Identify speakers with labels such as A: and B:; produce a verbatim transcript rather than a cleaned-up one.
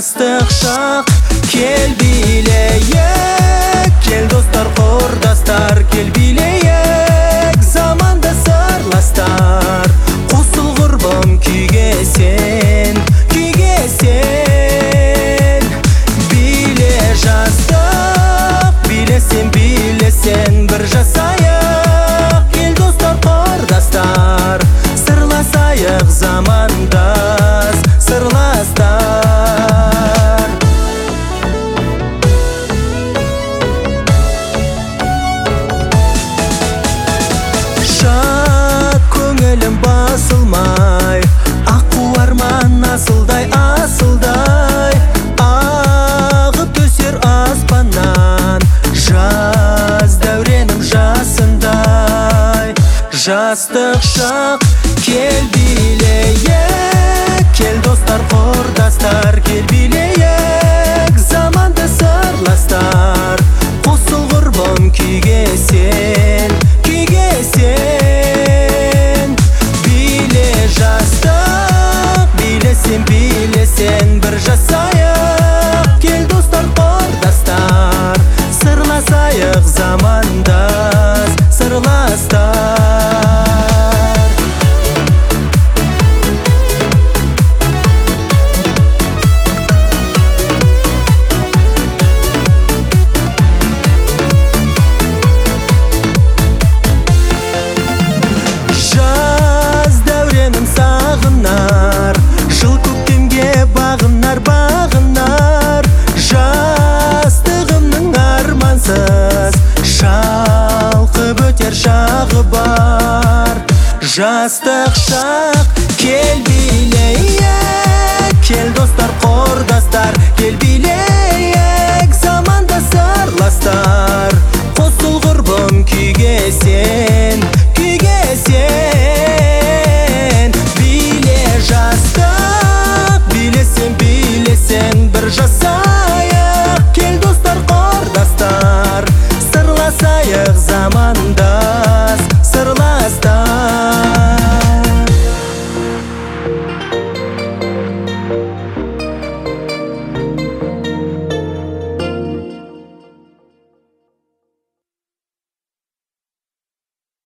A: жастық шақ, кел билейік, кел достар құрдастар, кел билейік, заманда сырластар. Қосыл құрбым күйге сен, күйге сен. Биле жастық, билесен, билесен, бір жасайық, кел достар құрдастар, сырласайық замандас, сырластар. Шат көңілім басылмай, аққу арман асылдай, асылдай ағып төсер аспаннан, жаз дәуренім жасындай. Жастық шақ, кел билейік, кел достар құрдастар, кел билейік, заманда сырластар. Қосыл құрбым күйге сен, күйге сен. Биле жастық, билесен, билесен, бір жасайық, кел достар құрдастар, сырласайық замандас, сырластар. Жыл көктемге бағынар, бағынар, жастығымның армансыз шалқып өтер шағы бар. Жастық шақ, кел